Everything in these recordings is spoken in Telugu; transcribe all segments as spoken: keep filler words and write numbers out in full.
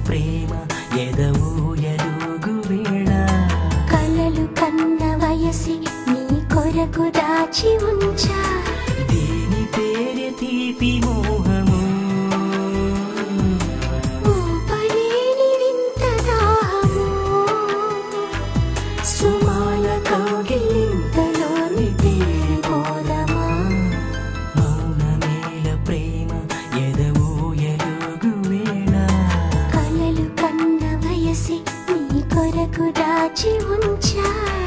ప్రేమ ఎదవూయలుగు వేళ కలలు కన్న వయసి నీ కొరకు దాచి ఉంచా దీని పేరే తీపి మోహము ఊపలేని వింత దాహము సుమాల కౌగిలింతలోని తీరిపోదమా మౌనమేల ప్రేమ ఎదవూయలుగు వేళ కలలు కన్న వయసి నీ కొరకు దాచి ఉంచా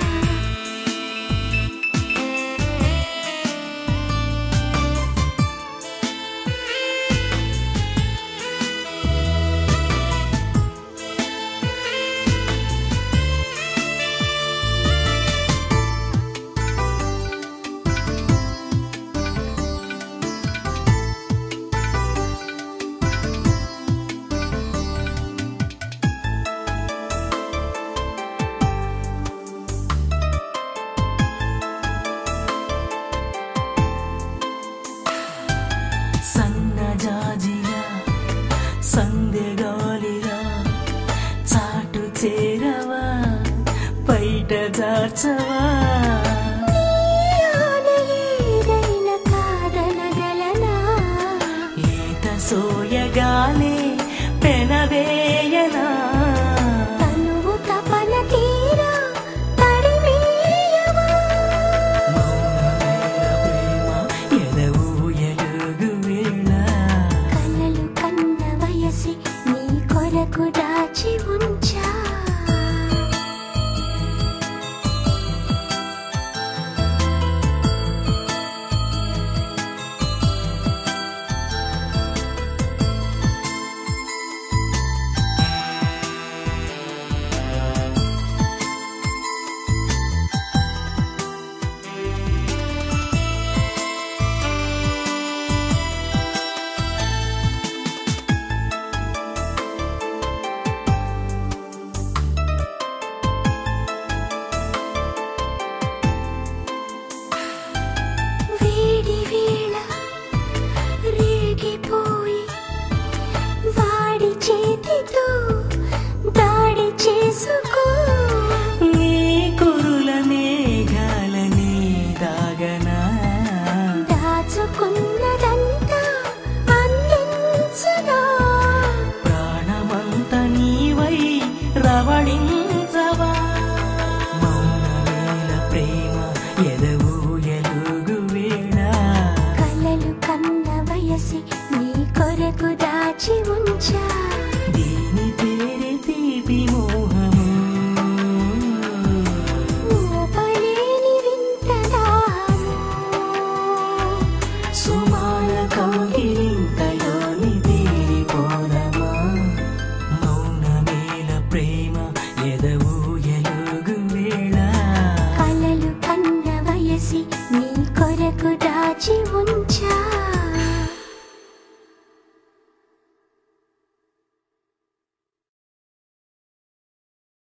సన్నజాజిలా సందెగాలిలా చాటు చేరవా బయట దాచవా ఏదైనా కాదనగలనా లేత సోయగాలే పెనవేయనా తనువు తపన తీరా తడిమేయవా మౌనమేల ప్రేమ ఎదవూయలుగు వేళ కలలు కన్న వయసి నీ కొరకు దాచి ఉంచా వేడి వేళ రేగిపోయి వాడి చేతితో దాడి చేసుకో నీ కురుల మేఘాలనే దాగనా దాచుకున్నదంతా అందించనా ప్రాణమంత నీవై రవళించవా మౌనమేల ప్రేమ ఎదవూయలుగు వేళ కలలు కన్న వయసి నీ కొరకు దాచి ఉంచా దీని పేరే తీపి మోహము ఊపలేని వింత దాహము సుమాల కౌగిలింతలోని తీరిపోదమా మౌనమేల ప్రేమ ఎదవూయలుగు వేళ కలలు కన్న వయసి నీ కొరకు దాచి ఉంచా